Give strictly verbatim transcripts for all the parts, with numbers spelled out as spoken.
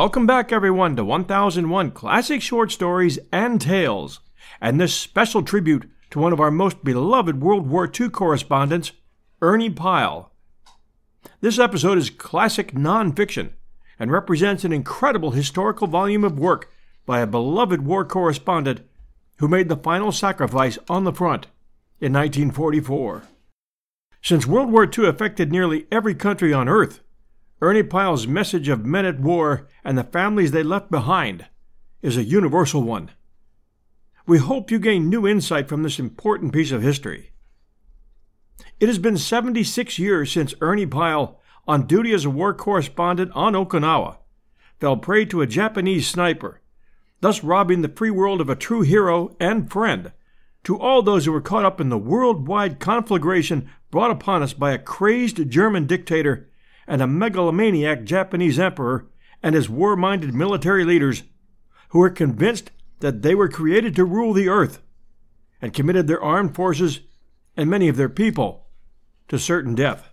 Welcome back, everyone, to one thousand one Classic Short Stories and Tales, and this special tribute to one of our most beloved World War Two correspondents, Ernie Pyle. This episode is classic nonfiction and represents an incredible historical volume of work by a beloved war correspondent who made the final sacrifice on the front in nineteen forty-four. Since World War Two affected nearly every country on Earth, Ernie Pyle's message of men at war and the families they left behind is a universal one. We hope you gain new insight from this important piece of history. It has been seventy-six years since Ernie Pyle, on duty as a war correspondent on Okinawa, fell prey to a Japanese sniper, thus robbing the free world of a true hero and friend to all those who were caught up in the worldwide conflagration brought upon us by a crazed German dictator and a megalomaniac Japanese emperor and his war-minded military leaders who were convinced that they were created to rule the earth and committed their armed forces and many of their people to certain death.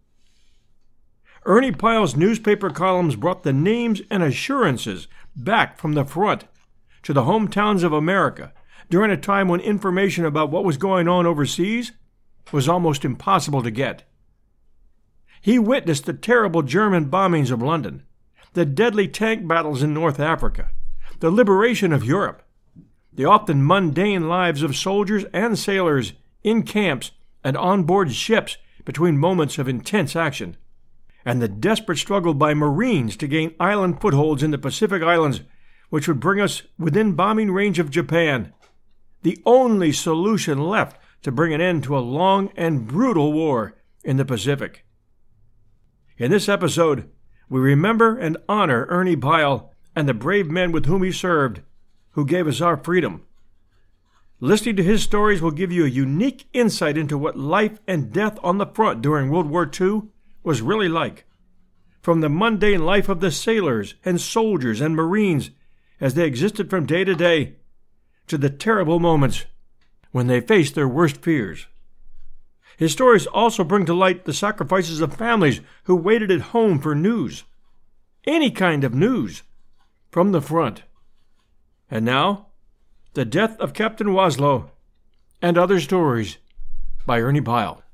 Ernie Pyle's newspaper columns brought the names and assurances back from the front to the hometowns of America during a time when information about what was going on overseas was almost impossible to get. He witnessed the terrible German bombings of London, the deadly tank battles in North Africa, the liberation of Europe, the often mundane lives of soldiers and sailors in camps and on board ships between moments of intense action, and the desperate struggle by Marines to gain island footholds in the Pacific Islands, which would bring us within bombing range of Japan, the only solution left to bring an end to a long and brutal war in the Pacific. In this episode, we remember and honor Ernie Pyle and the brave men with whom he served, who gave us our freedom. Listening to his stories will give you a unique insight into what life and death on the front during World War Two was really like, from the mundane life of the sailors and soldiers and Marines as they existed from day to day, to the terrible moments when they faced their worst fears. His stories also bring to light the sacrifices of families who waited at home for news, any kind of news, from the front. And now, the death of Captain Waslow and other stories by Ernie Pyle.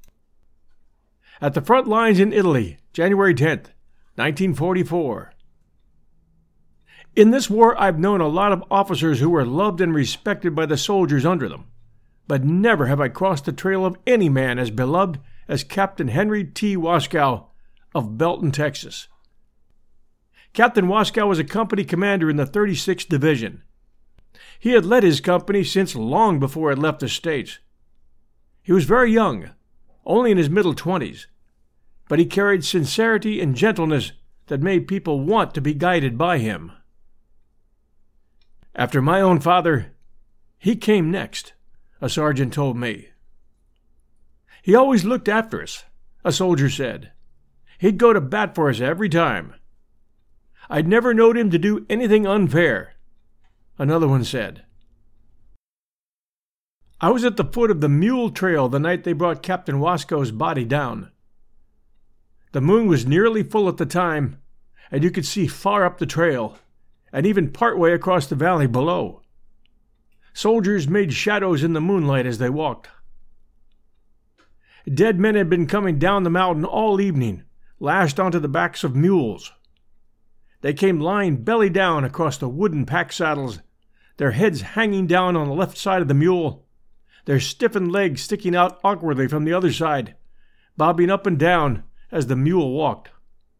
At the front lines in Italy, January tenth, nineteen forty-four. In this war, I've known a lot of officers who were loved and respected by the soldiers under them, but never have I crossed the trail of any man as beloved as Captain Henry T. Waskow of Belton, Texas. Captain Waskow was a company commander in the thirty-sixth Division. He had led his company since long before it left the States. He was very young, only in his middle twenties, but he carried sincerity and gentleness that made people want to be guided by him. After my own father, he came next, a sergeant told me. He always looked after us, a soldier said. He'd go to bat for us every time. I'd never known him to do anything unfair, another one said. I was at the foot of the Mule Trail the night they brought Captain Waskow's body down. The moon was nearly full at the time, and you could see far up the trail, and even partway across the valley below. Soldiers made shadows in the moonlight as they walked. Dead men had been coming down the mountain all evening, lashed onto the backs of mules. They came lying belly down across the wooden pack saddles, their heads hanging down on the left side of the mule, their stiffened legs sticking out awkwardly from the other side, bobbing up and down as the mule walked.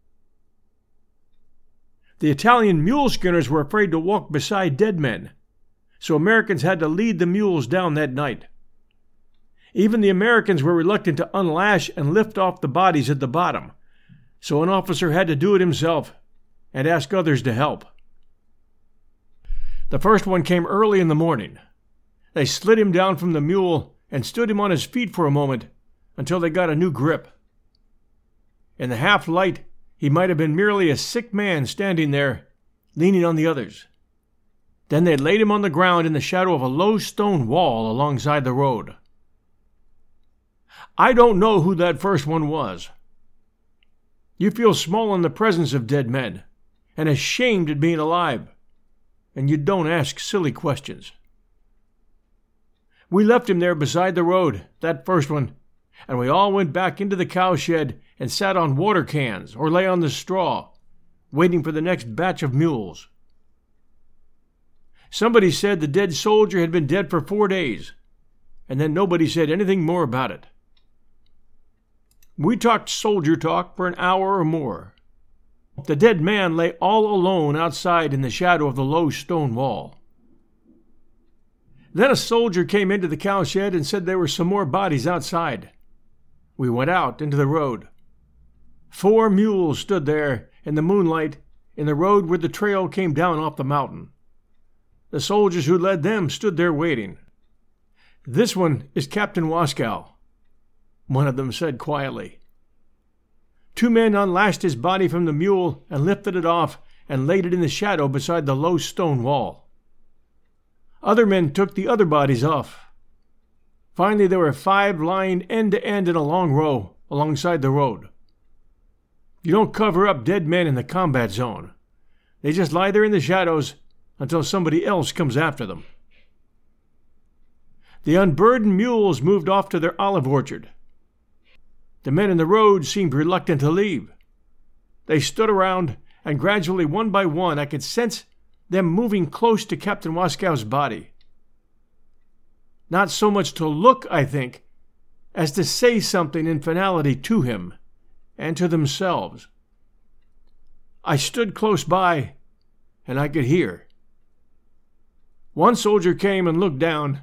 The Italian mule skinners were afraid to walk beside dead men, so Americans had to lead the mules down that night. Even the Americans were reluctant to unlash and lift off the bodies at the bottom, so an officer had to do it himself and ask others to help. The first one came early in the morning. They slid him down from the mule and stood him on his feet for a moment until they got a new grip. In the half-light, he might have been merely a sick man standing there, leaning on the others. Then they laid him on the ground in the shadow of a low stone wall alongside the road. I don't know who that first one was. You feel small in the presence of dead men, and ashamed at being alive. And you don't ask silly questions. We left him there beside the road, that first one, and we all went back into the cowshed and sat on water cans or lay on the straw, waiting for the next batch of mules. Somebody said the dead soldier had been dead for four days, and then nobody said anything more about it. We talked soldier talk for an hour or more. The dead man lay all alone outside in the shadow of the low stone wall. Then a soldier came into the cowshed and said there were some more bodies outside. We went out into the road. Four mules stood there in the moonlight in the road where the trail came down off the mountain. The soldiers who led them stood there waiting. "This one is Captain Waskow," one of them said quietly. Two men unlashed his body from the mule and lifted it off and laid it in the shadow beside the low stone wall. Other men took the other bodies off. Finally, there were five lying end to end in a long row alongside the road. You don't cover up dead men in the combat zone. They just lie there in the shadows until somebody else comes after them. The unburdened mules moved off to their olive orchard. The men in the road seemed reluctant to leave. They stood around, and gradually, one by one, I could sense them moving close to Captain Waskow's body. Not so much to look, I think, as to say something in finality to him and to themselves. I stood close by, and I could hear. One soldier came and looked down,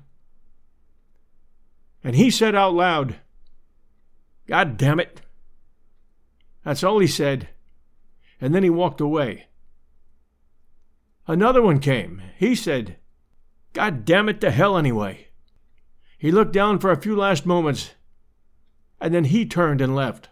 and he said out loud, "God damn it." That's all he said, and then he walked away. Another one came. He said, "God damn it to hell anyway." He looked down for a few last moments, and then he turned and left.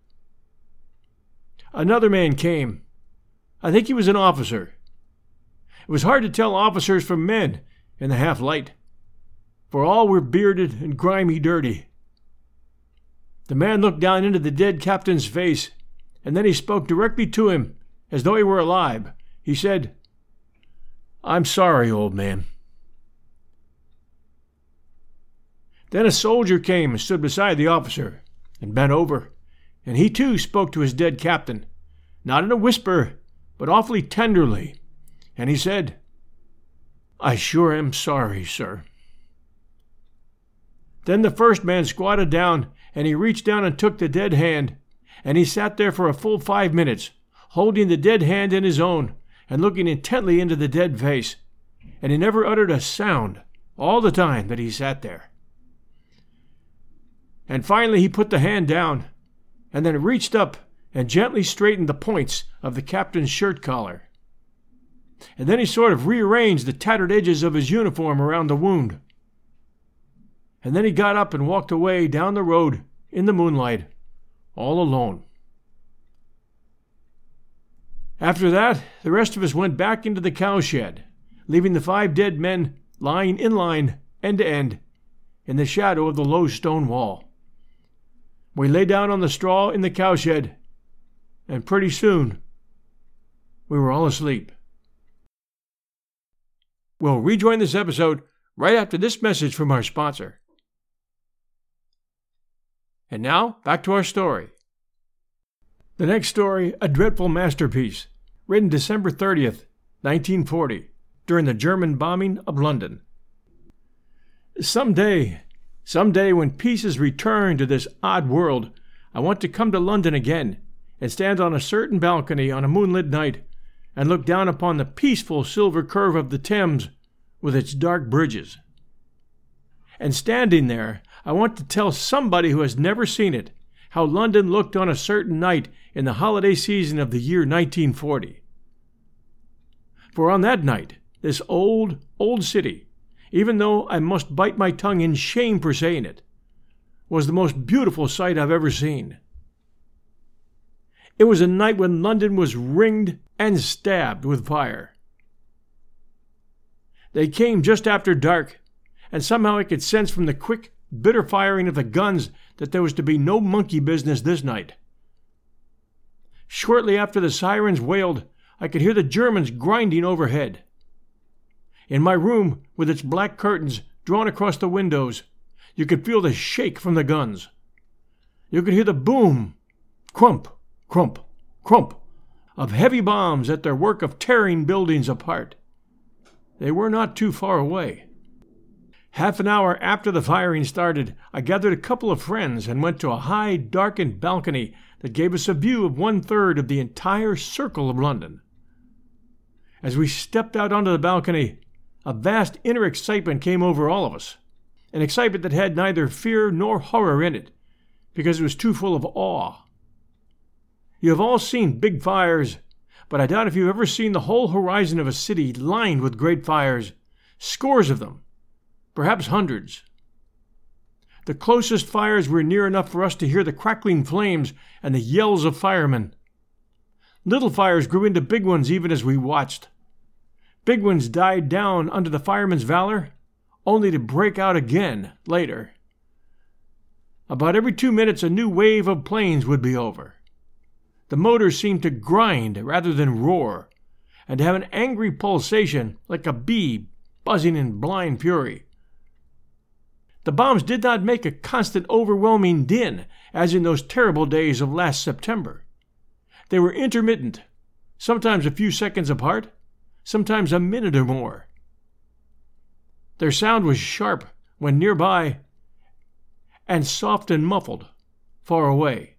Another man came. I think he was an officer. It was hard to tell officers from men in the half-light, for all were bearded and grimy dirty. The man looked down into the dead captain's face, and then he spoke directly to him, as though he were alive. He said, "I'm sorry, old man." Then a soldier came and stood beside the officer and bent over, and he too spoke to his dead captain, not in a whisper, but awfully tenderly, and he said, "I sure am sorry, sir." Then the first man squatted down, and he reached down and took the dead hand, and he sat there for a full five minutes, holding the dead hand in his own and looking intently into the dead face, and he never uttered a sound all the time that he sat there. And finally he put the hand down, and then reached up and gently straightened the points of the captain's shirt collar. And then he sort of rearranged the tattered edges of his uniform around the wound. And then he got up and walked away down the road in the moonlight, all alone. After that, the rest of us went back into the cowshed, leaving the five dead men lying in line, end to end, in the shadow of the low stone wall. We lay down on the straw in the cowshed, and pretty soon we were all asleep. We'll rejoin this episode right after this message from our sponsor. And now, back to our story. The next story, a dreadful masterpiece, written December thirtieth, nineteen forty, during the German bombing of London. Someday, someday when peace is returned to this odd world, I want to come to London again and stand on a certain balcony on a moonlit night and look down upon the peaceful silver curve of the Thames with its dark bridges. And standing there, I want to tell somebody who has never seen it how London looked on a certain night in the holiday season of the year nineteen forty. For on that night, this old, old city, even though I must bite my tongue in shame for saying it, was the most beautiful sight I've ever seen. It was a night when London was ringed and stabbed with fire. They came just after dark, and somehow I could sense from the quick, bitter firing of the guns that there was to be no monkey business this night. Shortly after the sirens wailed, I could hear the Germans grinding overhead. In my room, with its black curtains drawn across the windows, you could feel the shake from the guns. You could hear the boom, crump, crump, crump, of heavy bombs at their work of tearing buildings apart. They were not too far away. Half an hour after the firing started, I gathered a couple of friends and went to a high, darkened balcony that gave us a view of one-third of the entire circle of London. As we stepped out onto the balcony, a vast inner excitement came over all of us, an excitement that had neither fear nor horror in it, because it was too full of awe. You have all seen big fires, but I doubt if you've ever seen the whole horizon of a city lined with great fires, scores of them, perhaps hundreds. The closest fires were near enough for us to hear the crackling flames and the yells of firemen. Little fires grew into big ones even as we watched. Big ones died down under the firemen's valor, only to break out again later. About every two minutes a new wave of planes would be over. The motors seemed to grind rather than roar, and to have an angry pulsation like a bee buzzing in blind fury. The bombs did not make a constant overwhelming din, as in those terrible days of last September. They were intermittent, sometimes a few seconds apart, sometimes a minute or more. Their sound was sharp when nearby, and soft and muffled far away.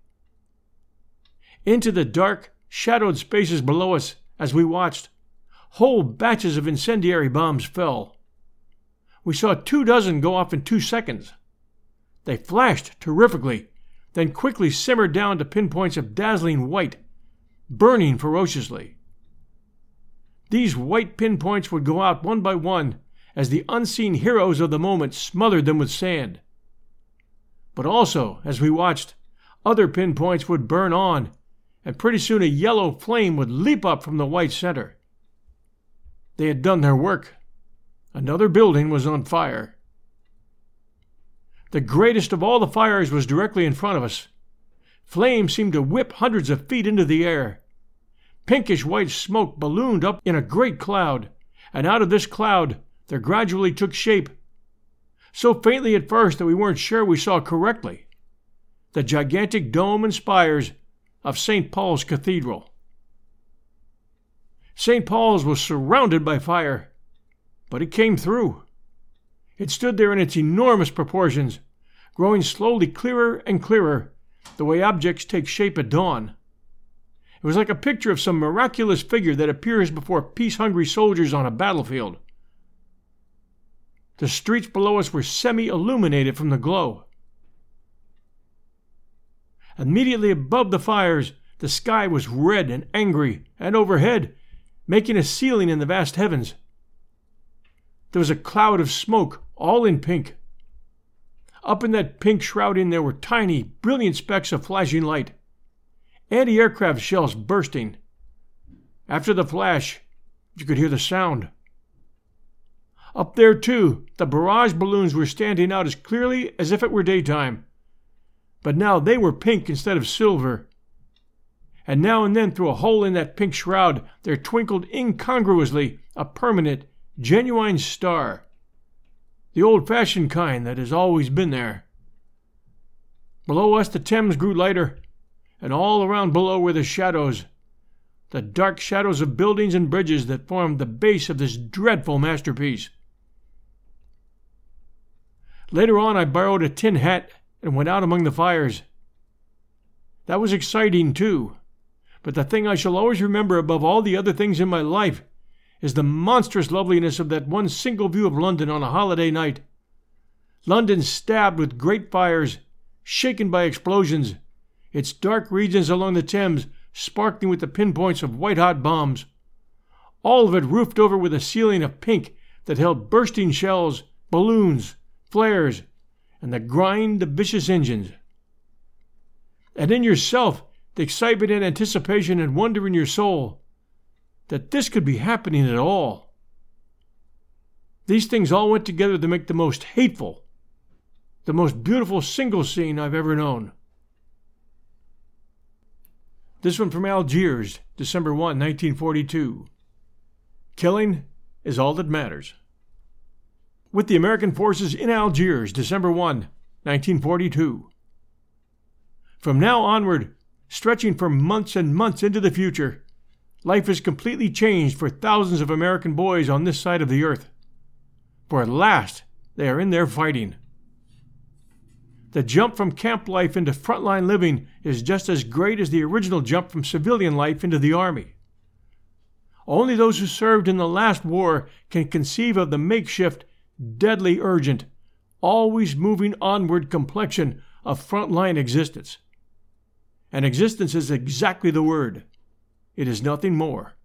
Into the dark, shadowed spaces below us, as we watched, whole batches of incendiary bombs fell. We saw two dozen go off in two seconds. They flashed terrifically, then quickly simmered down to pinpoints of dazzling white, burning ferociously. These white pinpoints would go out one by one as the unseen heroes of the moment smothered them with sand. But also, as we watched, other pinpoints would burn on, and pretty soon a yellow flame would leap up from the white center. They had done their work. Another building was on fire. The greatest of all the fires was directly in front of us. Flames seemed to whip hundreds of feet into the air. Pinkish white smoke ballooned up in a great cloud, and out of this cloud there gradually took shape, so faintly at first that we weren't sure we saw correctly, the gigantic dome and spires of Saint Paul's Cathedral. Saint Paul's was surrounded by fire, but it came through. It stood there in its enormous proportions, growing slowly clearer and clearer, the way objects take shape at dawn. It was like a picture of some miraculous figure that appears before peace-hungry soldiers on a battlefield. The streets below us were semi-illuminated from the glow. Immediately above the fires, the sky was red and angry, and overhead, making a ceiling in the vast heavens. There was a cloud of smoke, all in pink. Up in that pink shrouding there were tiny, brilliant specks of flashing light. Anti-aircraft shells bursting. After the flash, you could hear the sound. Up there, too, the barrage balloons were standing out as clearly as if it were daytime. But now they were pink instead of silver. And now and then through a hole in that pink shroud there twinkled incongruously a permanent, genuine star. The old-fashioned kind that has always been there. Below us the Thames grew lighter, and all around below were the shadows, the dark shadows of buildings and bridges that formed the base of this dreadful masterpiece. Later on I borrowed a tin hat and went out among the fires. That was exciting too, but the thing I shall always remember above all the other things in my life is the monstrous loveliness of that one single view of London on a holiday night. London stabbed with great fires, shaken by explosions, its dark regions along the Thames sparkling with the pinpoints of white-hot bombs, all of it roofed over with a ceiling of pink that held bursting shells, balloons, flares, and the grind of vicious engines. And in yourself, the excitement and anticipation and wonder in your soul that this could be happening at all. These things all went together to make the most hateful, the most beautiful single scene I've ever known. This one from Algiers, December first, nineteen forty-two. Killing is all that matters. With the American forces in Algiers, December first, nineteen forty-two. From now onward, stretching for months and months into the future, life is completely changed for thousands of American boys on this side of the earth. For at last, they are in there fighting. The jump from camp life into frontline living is just as great as the original jump from civilian life into the Army. Only those who served in the last war can conceive of the makeshift, deadly urgent, always moving onward complexion of frontline existence. And existence is exactly the word. It is nothing more.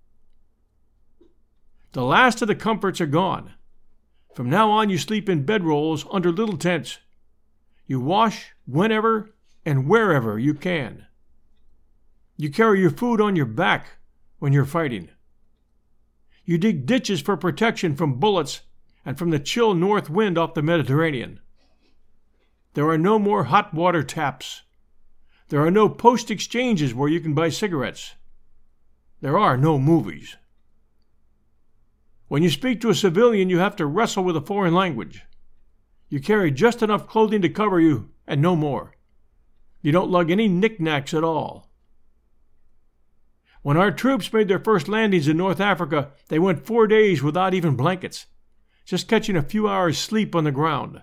The last of the comforts are gone. From now on you sleep in bedrolls under little tents. You wash whenever and wherever you can. You carry your food on your back when you're fighting. You dig ditches for protection from bullets and from the chill north wind off the Mediterranean. There are no more hot water taps. There are no post exchanges where you can buy cigarettes. There are no movies. When you speak to a civilian, you have to wrestle with a foreign language. You carry just enough clothing to cover you, and no more. You don't lug any knickknacks at all. When our troops made their first landings in North Africa, they went four days without even blankets, just catching a few hours' sleep on the ground.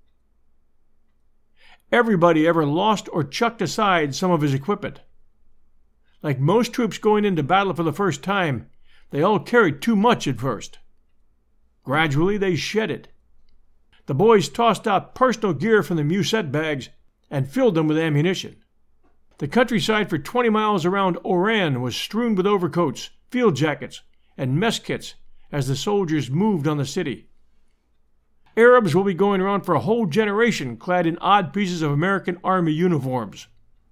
Everybody ever lost or chucked aside some of his equipment. Like most troops going into battle for the first time, they all carried too much at first. Gradually, they shed it. The boys tossed out personal gear from the musette bags and filled them with ammunition. The countryside for twenty miles around Oran was strewn with overcoats, field jackets, and mess kits as the soldiers moved on the city. Arabs will be going around for a whole generation clad in odd pieces of American Army uniforms.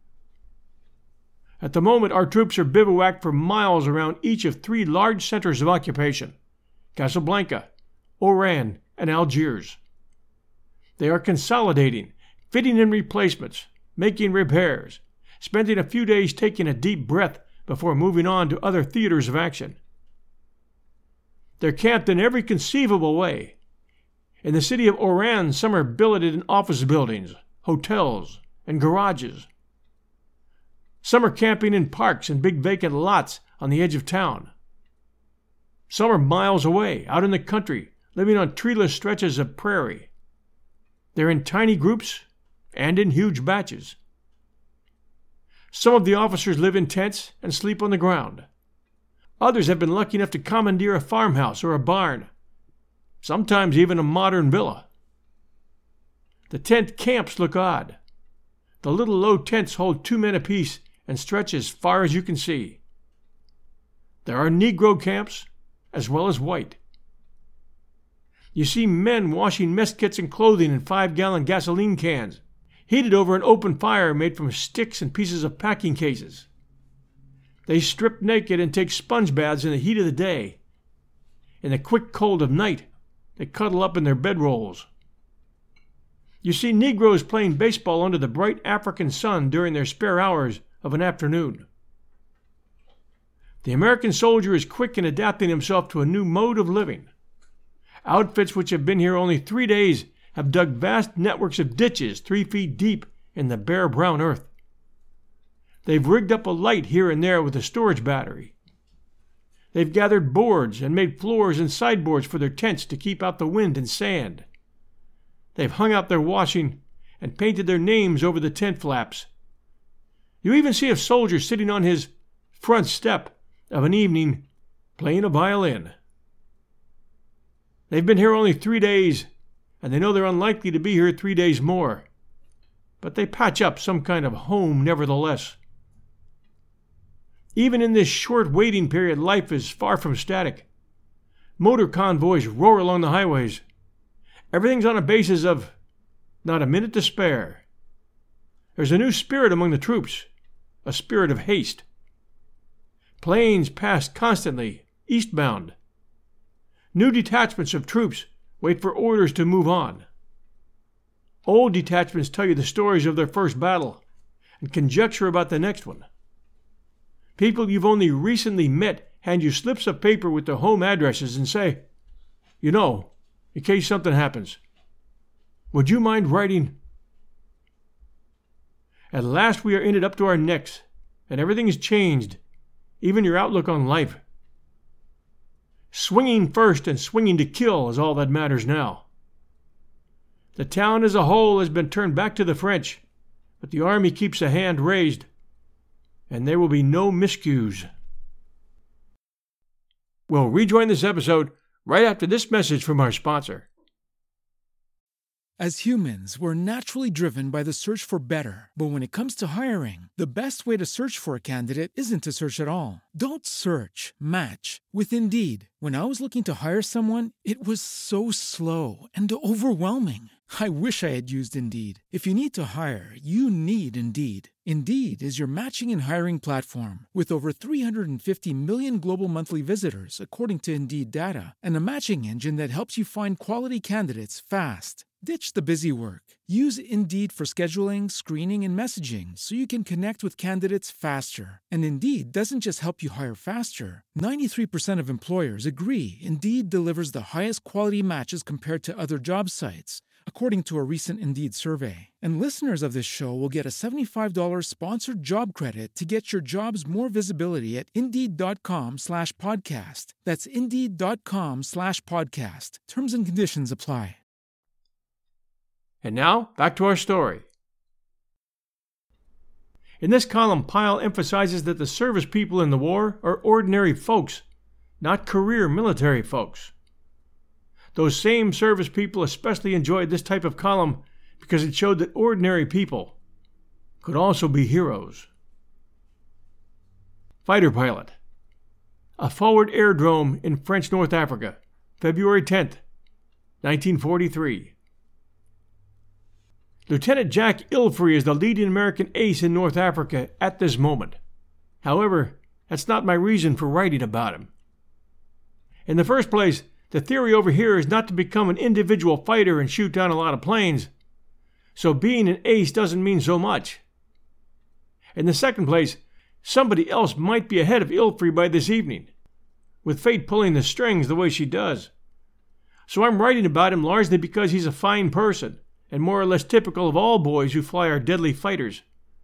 At the moment, our troops are bivouacked for miles around each of three large centers of occupation: Casablanca, Oran, and Algiers. They are consolidating, fitting in replacements, making repairs, spending a few days taking a deep breath before moving on to other theaters of action. They're camped in every conceivable way. In the city of Oran, some are billeted in office buildings, hotels, and garages. Some are camping in parks and big vacant lots on the edge of town. Some are miles away, out in the country, living on treeless stretches of prairie. They're in tiny groups and in huge batches. Some of the officers live in tents and sleep on the ground. Others have been lucky enough to commandeer a farmhouse or a barn, sometimes even a modern villa. The tent camps look odd. The little low tents hold two men apiece and stretch as far as you can see. There are Negro camps as well as white. You see men washing mess kits and clothing in five-gallon gasoline cans, heated over an open fire made from sticks and pieces of packing cases. They strip naked and take sponge baths in the heat of the day. In the quick cold of night, they cuddle up in their bedrolls. You see Negroes playing baseball under the bright African sun during their spare hours of an afternoon. The American soldier is quick in adapting himself to a new mode of living. Outfits which have been here only three days have dug vast networks of ditches three feet deep in the bare brown earth. They've rigged up a light here and there with a storage battery. They've gathered boards and made floors and sideboards for their tents to keep out the wind and sand. They've hung out their washing and painted their names over the tent flaps. You even see a soldier sitting on his front step of an evening playing a violin. They've been here only three days, and they know they're unlikely to be here three days more. But they patch up some kind of home nevertheless. Even in this short waiting period, life is far from static. Motor convoys roar along the highways. Everything's on a basis of not a minute to spare. There's a new spirit among the troops, a spirit of haste. Planes pass constantly, eastbound. New detachments of troops wait for orders to move on. Old detachments tell you the stories of their first battle and conjecture about the next one. People you've only recently met hand you slips of paper with their home addresses and say, you know, in case something happens, would you mind writing? At last we are in it up to our necks, and everything is changed, even your outlook on life. Swinging first and swinging to kill is all that matters now. The town as a whole has been turned back to the French, but the army keeps a hand raised, and there will be no miscues. We'll rejoin this episode right after this message from our sponsor. As humans, we're naturally driven by the search for better. But when it comes to hiring, the best way to search for a candidate isn't to search at all. Don't search, match with Indeed. When I was looking to hire someone, it was so slow and overwhelming. I wish I had used Indeed. If you need to hire, you need Indeed. Indeed is your matching and hiring platform with over three hundred fifty million global monthly visitors, according to Indeed data, and a matching engine that helps you find quality candidates fast. Ditch the busy work. Use Indeed for scheduling, screening, and messaging so you can connect with candidates faster. And Indeed doesn't just help you hire faster. ninety-three percent of employers agree Indeed delivers the highest quality matches compared to other job sites, according to a recent Indeed survey. And listeners of this show will get a seventy-five dollars sponsored job credit to get your jobs more visibility at Indeed.com slash podcast. That's Indeed.com slash podcast. Terms and conditions apply. And now, back to our story. In this column, Pyle emphasizes that the service people in the war are ordinary folks, not career military folks. Those same service people especially enjoyed this type of column because it showed that ordinary people could also be heroes. Fighter pilot. A forward airdrome in French North Africa, February tenth, nineteen forty-three. Lieutenant Jack Ilfrey is the leading American ace in North Africa at this moment. However, that's not my reason for writing about him. In the first place, the theory over here is not to become an individual fighter and shoot down a lot of planes, so being an ace doesn't mean so much. In the second place, somebody else might be ahead of Ilfrey by this evening, with fate pulling the strings the way she does. So I'm writing about him largely because he's a fine person, and more or less typical of all boys who fly our deadly fighters.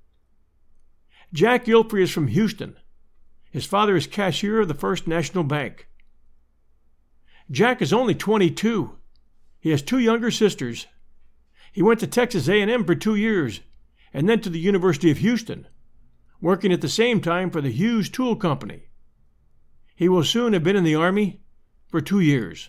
Jack Ilfrey is from Houston. His father is cashier of the First National Bank. Jack is only twenty-two. He has two younger sisters. He went to Texas A and M for two years, and then to the University of Houston, working at the same time for the Hughes Tool Company. He will soon have been in the Army for two years.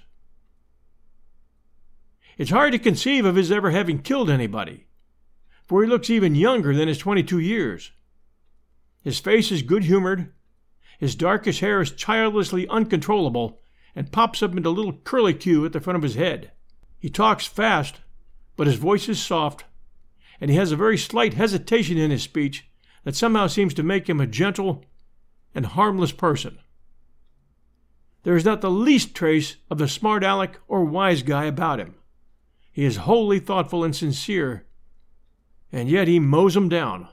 It's hard to conceive of his ever having killed anybody, for he looks even younger than his twenty-two years. His face is good-humored, his darkish hair is childishly uncontrollable and pops up into a little curlicue at the front of his head. He talks fast, but his voice is soft, and he has a very slight hesitation in his speech that somehow seems to make him a gentle and harmless person. There is not the least trace of the smart aleck or wise guy about him. He is wholly thoughtful and sincere, and yet he mows 'em down.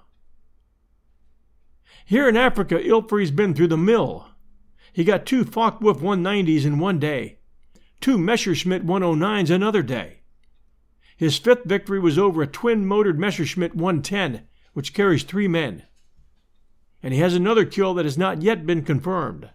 Here in Africa, Ilfrey's been through the mill. He got two Focke-Wulf one nineties in one day, two Messerschmitt one oh nines another day. His fifth victory was over a twin-motored Messerschmitt one ten, which carries three men. And he has another kill that has not yet been confirmed.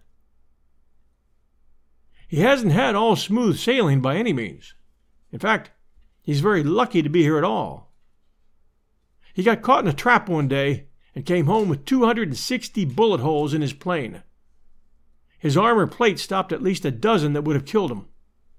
He hasn't had all smooth sailing by any means. In fact, he's very lucky to be here at all. He got caught in a trap one day and came home with two hundred sixty bullet holes in his plane. His armor plate stopped at least a dozen that would have killed him.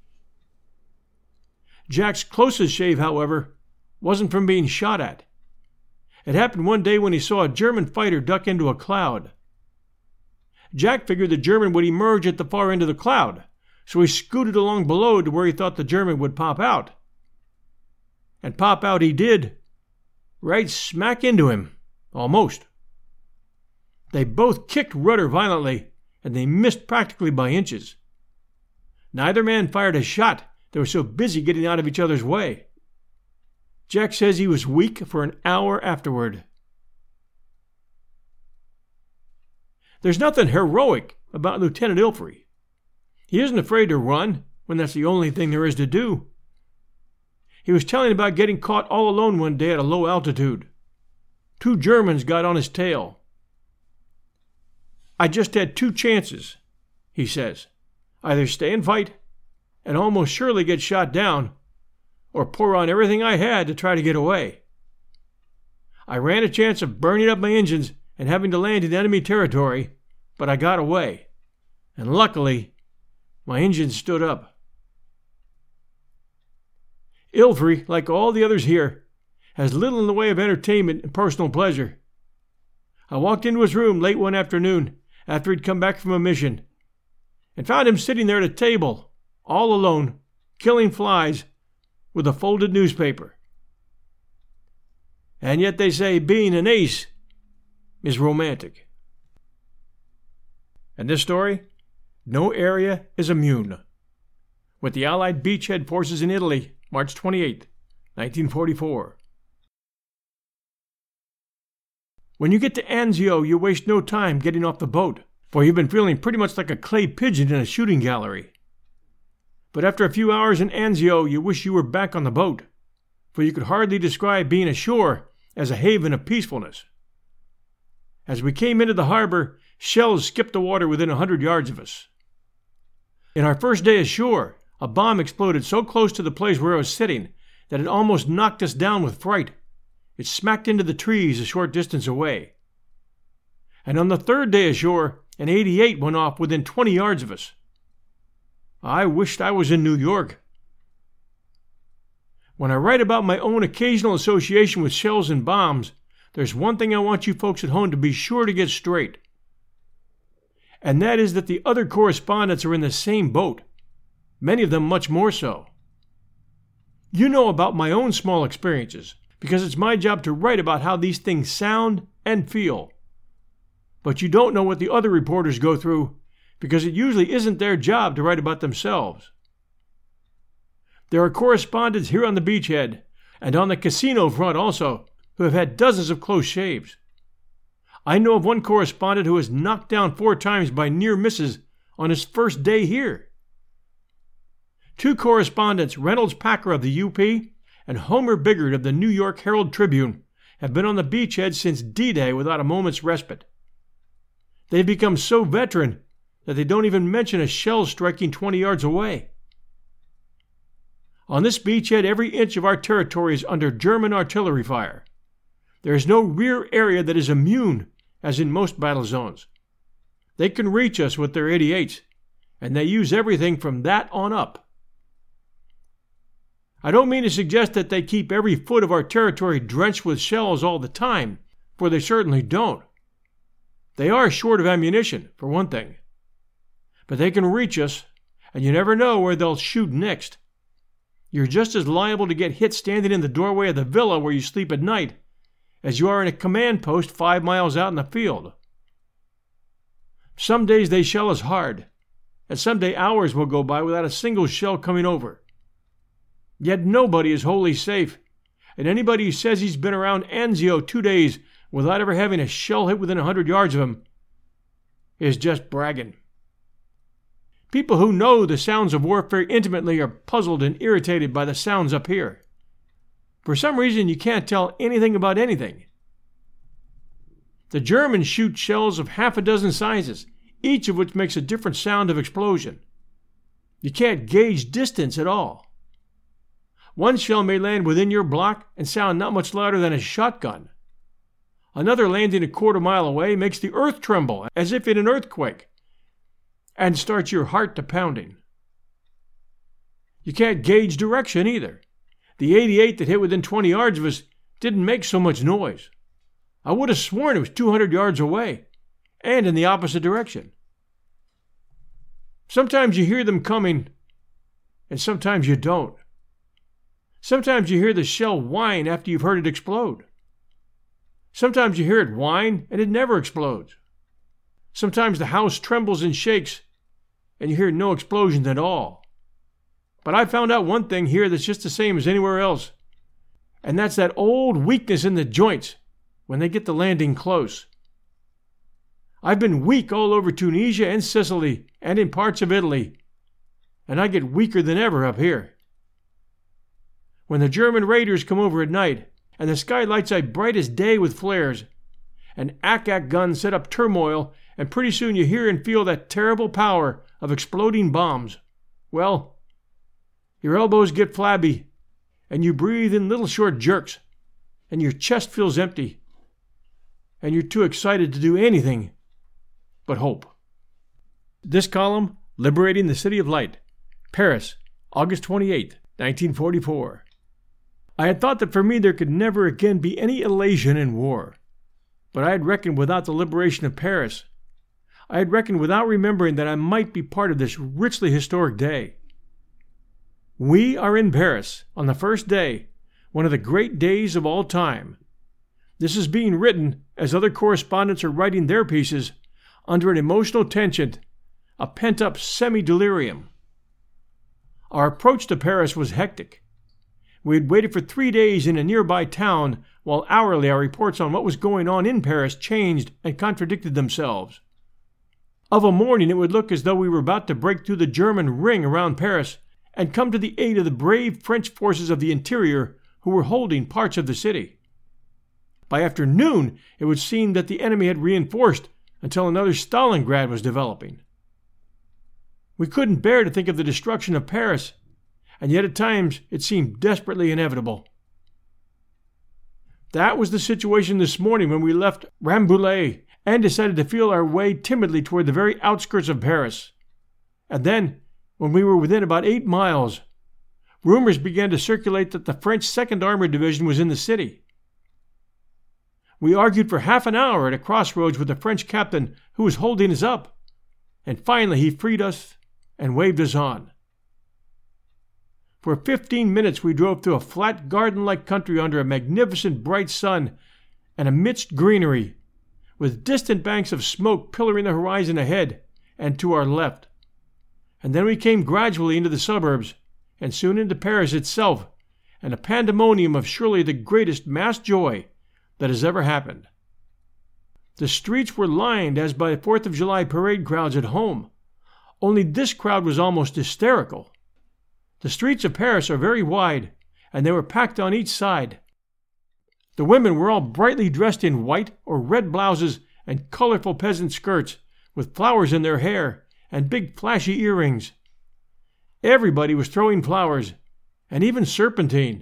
Jack's closest shave, however, wasn't from being shot at. It happened one day when he saw a German fighter duck into a cloud. Jack figured the German would emerge at the far end of the cloud, so he scooted along below to where he thought the German would pop out. And pop out he did, right smack into him, almost. They both kicked rudder violently, and they missed practically by inches. Neither man fired a shot. They were so busy getting out of each other's way. Jack says he was weak for an hour afterward. There's nothing heroic about Lieutenant Ilfrey. He isn't afraid to run when that's the only thing there is to do. He was telling about getting caught all alone one day at a low altitude. Two Germans got on his tail. I just had two chances, he says. Either stay and fight, and almost surely get shot down, or pour on everything I had to try to get away. I ran a chance of burning up my engines and having to land in enemy territory, but I got away, and luckily, my engine stood up. Ilfrey, like all the others here, has little in the way of entertainment and personal pleasure. I walked into his room late one afternoon after he'd come back from a mission, and found him sitting there at a table, all alone, killing flies, with a folded newspaper. And yet they say being an ace is romantic. And this story, no area is immune. With the Allied beachhead forces in Italy, March twenty-eighth, nineteen forty-four. When you get to Anzio, you waste no time getting off the boat, for you've been feeling pretty much like a clay pigeon in a shooting gallery. But after a few hours in Anzio, you wish you were back on the boat, for you could hardly describe being ashore as a haven of peacefulness. As we came into the harbor, shells skipped the water within a hundred yards of us. In our first day ashore, a bomb exploded so close to the place where I was sitting that it almost knocked us down with fright. It smacked into the trees a short distance away. And on the third day ashore, an eighty-eight went off within twenty yards of us. I wished I was in New York. When I write about my own occasional association with shells and bombs, there's one thing I want you folks at home to be sure to get straight. And that is that the other correspondents are in the same boat, many of them much more so. You know about my own small experiences, because it's my job to write about how these things sound and feel. But you don't know what the other reporters go through, because it usually isn't their job to write about themselves. There are correspondents here on the beachhead, and on the casino front also, who have had dozens of close shaves. I know of one correspondent who was knocked down four times by near misses on his first day here. Two correspondents, Reynolds Packer of the U P and Homer Biggert of the New York Herald Tribune, have been on the beachhead since D-Day without a moment's respite. They've become so veteran that they don't even mention a shell striking twenty yards away. On this beachhead, every inch of our territory is under German artillery fire. There is no rear area that is immune, as in most battle zones. They can reach us with their eighty-eights, and they use everything from that on up. I don't mean to suggest that they keep every foot of our territory drenched with shells all the time, for they certainly don't. They are short of ammunition, for one thing. But they can reach us, and you never know where they'll shoot next. You're just as liable to get hit standing in the doorway of the villa where you sleep at night as you are in a command post five miles out in the field. Some days they shell us hard, and some day hours will go by without a single shell coming over. Yet nobody is wholly safe, and anybody who says he's been around Anzio two days without ever having a shell hit within a hundred yards of him is just bragging. People who know the sounds of warfare intimately are puzzled and irritated by the sounds up here. For some reason, you can't tell anything about anything. The Germans shoot shells of half a dozen sizes, each of which makes a different sound of explosion. You can't gauge distance at all. One shell may land within your block and sound not much louder than a shotgun. Another landing a quarter mile away makes the earth tremble as if in an earthquake, and starts your heart to pounding. You can't gauge direction either. The eighty-eight that hit within twenty yards of us didn't make so much noise. I would have sworn it was two hundred yards away, and in the opposite direction. Sometimes you hear them coming, and sometimes you don't. Sometimes you hear the shell whine after you've heard it explode. Sometimes you hear it whine, and it never explodes. Sometimes the house trembles and shakes, and you hear no explosions at all. But I found out one thing here that's just the same as anywhere else, and that's that old weakness in the joints when they get the landing close. I've been weak all over Tunisia and Sicily and in parts of Italy, and I get weaker than ever up here. When the German raiders come over at night, and the sky lights up bright as day with flares, and A C A C guns set up turmoil, and pretty soon you hear and feel that terrible power of exploding bombs, well, your elbows get flabby, and you breathe in little short jerks, and your chest feels empty, and you're too excited to do anything but hope. This column, Liberating the City of Light, Paris, August twenty-eighth, nineteen forty-four. I had thought that for me there could never again be any elation in war, but I had reckoned without the liberation of Paris. I had reckoned without remembering that I might be part of this richly historic day. We are in Paris on the first day, one of the great days of all time. This is being written as other correspondents are writing their pieces under an emotional tension, a pent-up semi-delirium. Our approach to Paris was hectic. We had waited for three days in a nearby town, while hourly our reports on what was going on in Paris changed and contradicted themselves. Of a morning it would look as though we were about to break through the German ring around Paris and come to the aid of the brave French forces of the interior who were holding parts of the city. By afternoon it would seem that the enemy had reinforced until another Stalingrad was developing. We couldn't bear to think of the destruction of Paris, and yet at times it seemed desperately inevitable. That was the situation this morning when we left Rambouillet and decided to feel our way timidly toward the very outskirts of Paris. And then, when we were within about eight miles, rumors began to circulate that the French Second Armored Division was in the city. We argued for half an hour at a crossroads with the French captain who was holding us up, and finally he freed us and waved us on. For fifteen minutes we drove through a flat garden-like country under a magnificent bright sun and amidst greenery, with distant banks of smoke pillaring the horizon ahead and to our left. And then we came gradually into the suburbs, and soon into Paris itself, and a pandemonium of surely the greatest mass joy that has ever happened. The streets were lined as by Fourth of July parade crowds at home, only this crowd was almost hysterical. The streets of Paris are very wide, and they were packed on each side. The women were all brightly dressed in white or red blouses and colorful peasant skirts, with flowers in their hair and big flashy earrings. Everybody was throwing flowers, and even serpentine.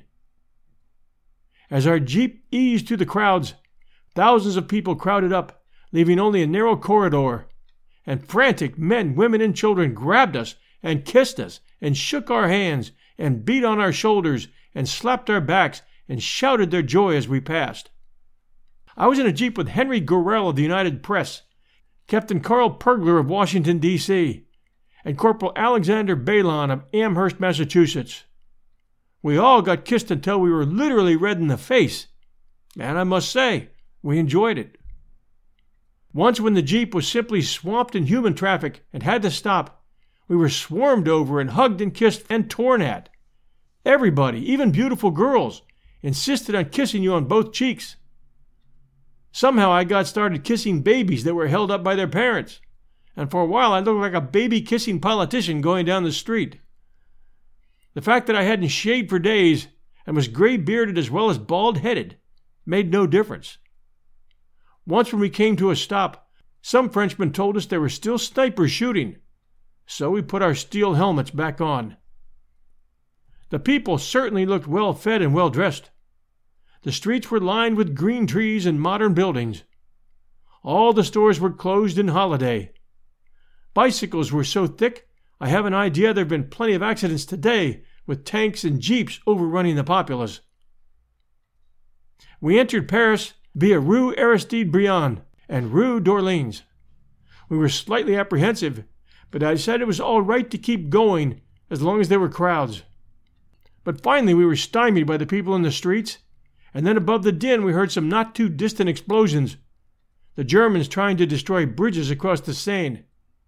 As our jeep eased through the crowds, thousands of people crowded up, leaving only a narrow corridor, and frantic men, women, and children grabbed us and kissed us and shook our hands and beat on our shoulders and slapped our backs and shouted their joy as we passed. I was in a jeep with Henry Gorell of the United Press, Captain Carl Pergler of Washington, D C, and Corporal Alexander Balon of Amherst, Massachusetts. We all got kissed until we were literally red in the face, and I must say, we enjoyed it. Once when the jeep was simply swamped in human traffic and had to stop, we were swarmed over and hugged and kissed and torn at. Everybody, even beautiful girls, insisted on kissing you on both cheeks. Somehow I got started kissing babies that were held up by their parents, and for a while I looked like a baby-kissing politician going down the street. The fact that I hadn't shaved for days and was gray-bearded as well as bald-headed made no difference. Once when we came to a stop, some Frenchmen told us there were still snipers shooting, so we put our steel helmets back on. The people certainly looked well-fed and well-dressed. The streets were lined with green trees and modern buildings. All the stores were closed in holiday. Bicycles were so thick, I have an idea there have been plenty of accidents today with tanks and jeeps overrunning the populace. We entered Paris via Rue Aristide Briand and Rue d'Orleans. We were slightly apprehensive, but I decided it was all right to keep going as long as there were crowds. But finally we were stymied by the people in the streets, and then above the din we heard some not too distant explosions, the Germans trying to destroy bridges across the Seine.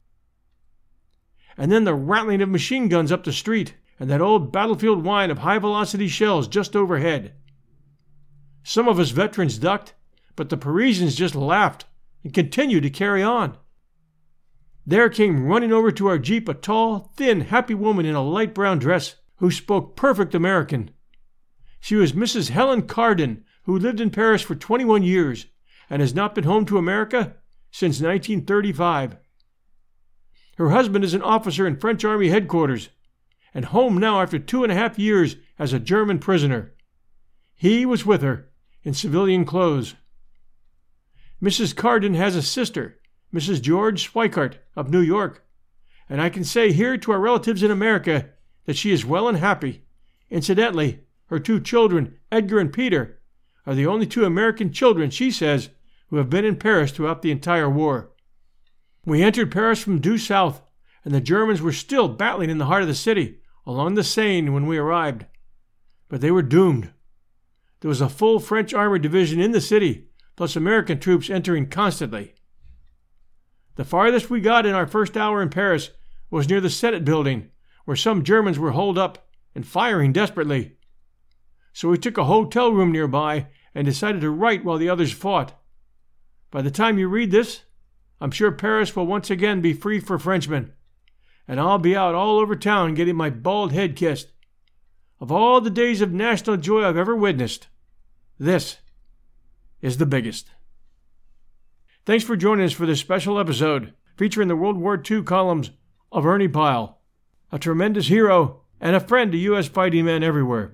And then the rattling of machine guns up the street, and that old battlefield whine of high-velocity shells just overhead. Some of us veterans ducked, but the Parisians just laughed and continued to carry on. There came running over to our Jeep a tall, thin, happy woman in a light brown dress who spoke perfect American. She was Missus Helen Cardin, who lived in Paris for twenty-one years and has not been home to America since nineteen thirty-five. Her husband is an officer in French Army headquarters and home now after two and a half years as a German prisoner. He was with her in civilian clothes. Missus Cardin has a sister, Missus George Swikart of New York, and I can say here to our relatives in America that she is well and happy. Incidentally, her two children, Edgar and Peter, are the only two American children, she says, who have been in Paris throughout the entire war. We entered Paris from due south, and the Germans were still battling in the heart of the city, along the Seine, when we arrived. But they were doomed. There was a full French armored division in the city, plus American troops entering constantly. The farthest we got in our first hour in Paris was near the Senate building, where some Germans were holed up and firing desperately. So we took a hotel room nearby and decided to write while the others fought. By the time you read this, I'm sure Paris will once again be free for Frenchmen, and I'll be out all over town getting my bald head kissed. Of all the days of national joy I've ever witnessed, this is the biggest. Thanks for joining us for this special episode featuring the World War Two columns of Ernie Pyle, a tremendous hero and a friend to U S fighting men everywhere.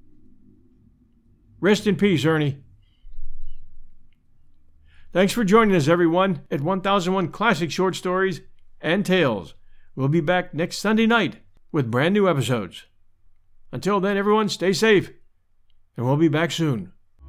Rest in peace, Ernie. Thanks for joining us, everyone, at one thousand one Classic Short Stories and Tales. We'll be back next Sunday night with brand new episodes. Until then, everyone, stay safe, and we'll be back soon.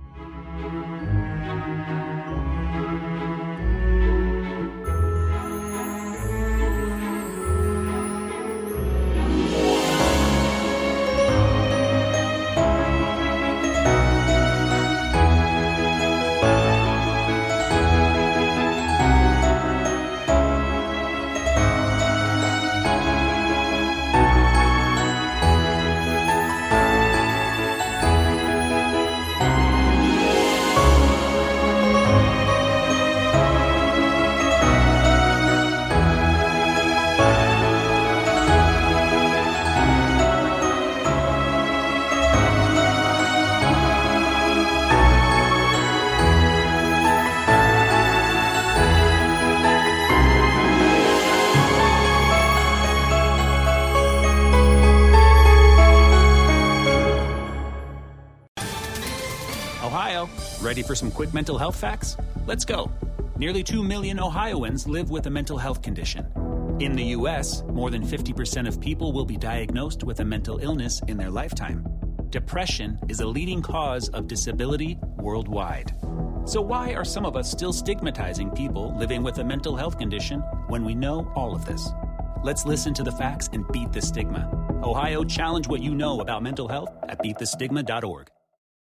Ready for some quick mental health facts? Let's go. Nearly two million Ohioans live with a mental health condition. In the U S, more than fifty percent of people will be diagnosed with a mental illness in their lifetime. Depression is a leading cause of disability worldwide. So why are some of us still stigmatizing people living with a mental health condition when we know all of this? Let's listen to the facts and beat the stigma. Ohio, challenge what you know about mental health at beat the stigma dot org.